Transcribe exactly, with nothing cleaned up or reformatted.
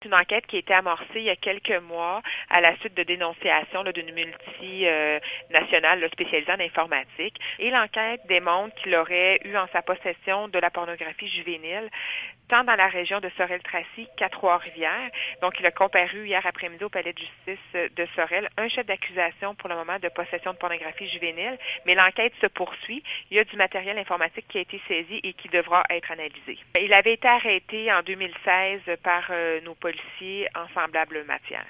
Une enquête qui a été amorcée il y a quelques mois à la suite de dénonciations là, d'une multinationale euh, spécialisée en informatique. Et l'enquête démontre qu'il aurait eu en sa possession de la pornographie juvénile, tant dans la région de Sorel-Tracy qu'à Trois-Rivières. Donc, il a comparu hier après-midi au palais de justice de Sorel, un chef d'accusation pour le moment de possession de pornographie juvénile, mais l'enquête se poursuit. Il y a du matériel informatique qui a été saisi et qui devra être analysé. Il avait été arrêté en deux mille seize par euh, nos policiers en semblable matière.